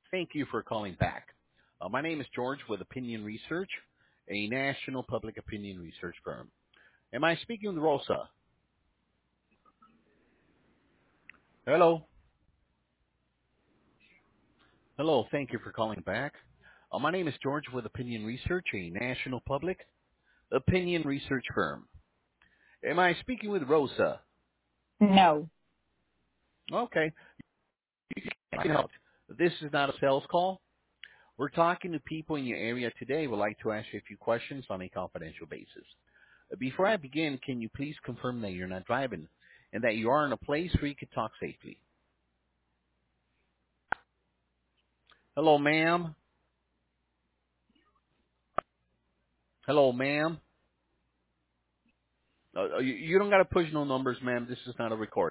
Thank you for calling back. My name is George with Opinion Research, a national public opinion research firm. Am I speaking with Rosa? Hello? Hello, thank you for calling back. My name is George with Opinion Research, a national public opinion research firm. Am I speaking with Rosa? No. Okay. I can help. This is not a sales call. We're talking to people in your area today. We'd like to ask you a few questions on a confidential basis. Before I begin, can you please confirm that you're not driving and that you are in a place where you can talk safely? Hello, ma'am. Hello, ma'am. You don't got to push no numbers, ma'am. This is not a record.